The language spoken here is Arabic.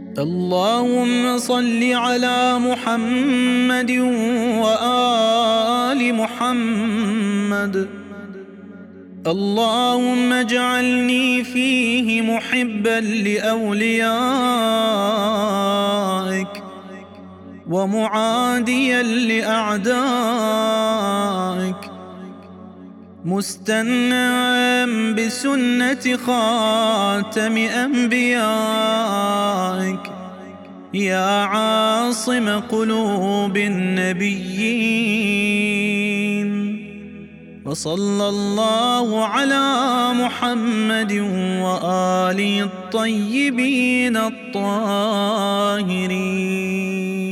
اللهم صل على محمد وآل محمد. اللهم اجعلني فيه محبا لأوليائك ومعاديا لأعدائك، مستنعا بسنة خاتم أنبيائك، يا عاصم قلوب النبيين. وصلى الله على محمد وآله الطيبين الطاهرين.